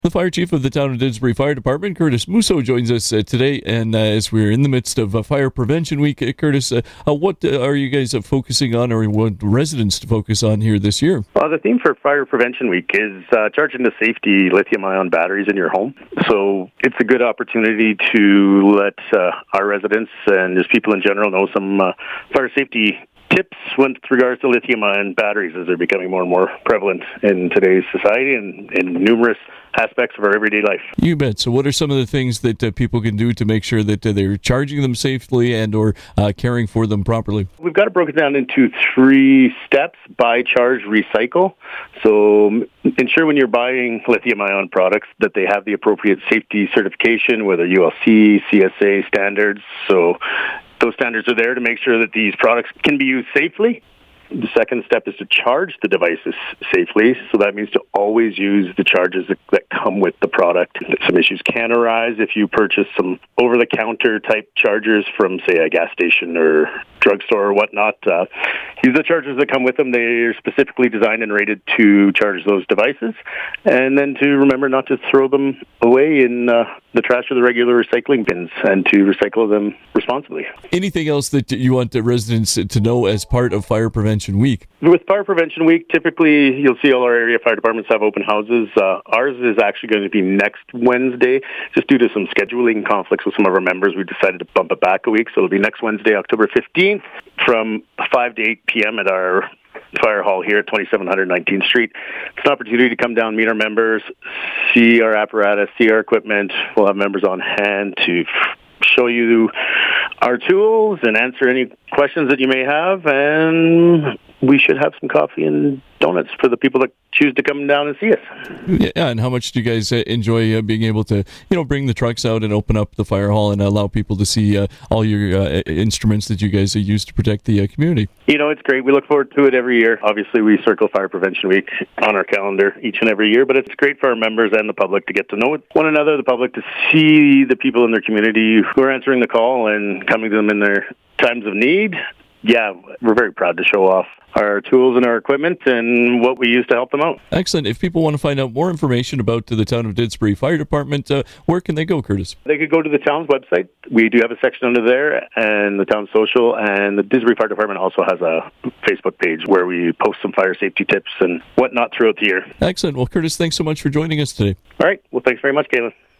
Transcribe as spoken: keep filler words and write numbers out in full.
The fire chief of the town of Didsbury Fire Department, Curtis Musso, joins us uh, today. And uh, as we're in the midst of uh, Fire Prevention Week, uh, Curtis, uh, uh, what uh, are you guys uh, focusing on, or what residents to focus on here this year? Well, the theme for Fire Prevention Week is uh, charging to safety lithium-ion batteries in your home. So it's a good opportunity to let uh, our residents and just people in general know some uh, fire safety tips with regards to lithium-ion batteries, as they're becoming more and more prevalent in today's society and in numerous aspects of our everyday life. You bet. So what are some of the things that uh, people can do to make sure that uh, they're charging them safely and or uh, caring for them properly? We've got it broken down into three steps: buy, charge, recycle. So ensure when you're buying lithium-ion products that they have the appropriate safety certification, whether U L C, C S A standards. So those standards are there to make sure that these products can be used safely. The second step is to charge the devices safely. So that means to always use the chargers that, that come with the product. Some issues can arise if you purchase some over-the-counter type chargers from, say, a gas station or drugstore or whatnot. Uh, use the chargers that come with them. They're specifically designed and rated to charge those devices. And then to remember not to throw them away in uh, the trash or the regular recycling bins, and to recycle them responsibly. Anything else that you want the residents to know as part of Fire Prevention Week? With Fire Prevention Week, typically you'll see all our area fire departments have open houses. Uh, ours is actually going to be next Wednesday. Just due to some scheduling conflicts with some of our members, we decided to bump it back a week. So it'll be next Wednesday, October fifteenth, from five to eight p.m. at our fire hall here at twenty-seven hundred nineteenth Street. It's an opportunity to come down, meet our members, see our apparatus, see our equipment. We'll have members on hand to show you our tools and answer any questions that you may have, and we should have some coffee and donuts for the people that choose to come down and see us. Yeah, and how much do you guys uh, enjoy uh, being able to, you know, bring the trucks out and open up the fire hall and allow people to see uh, all your uh, instruments that you guys uh, use to protect the uh, community? You know, it's great. We look forward to it every year. Obviously, we circle Fire Prevention Week on our calendar each and every year, but it's great for our members and the public to get to know one another, the public to see the people in their community who are answering the call and coming to them in their times of need. Yeah, we're very proud to show off our tools and our equipment and what we use to help them out. Excellent. If people want to find out more information about the town of Didsbury Fire Department, uh, where can they go, Curtis? They could go to the town's website. We do have a section under there, and the town's social, and the Didsbury Fire Department also has a Facebook page where we post some fire safety tips and whatnot throughout the year. Excellent. Well, Curtis, thanks so much for joining us today. All right. Well, thanks very much, Caitlin.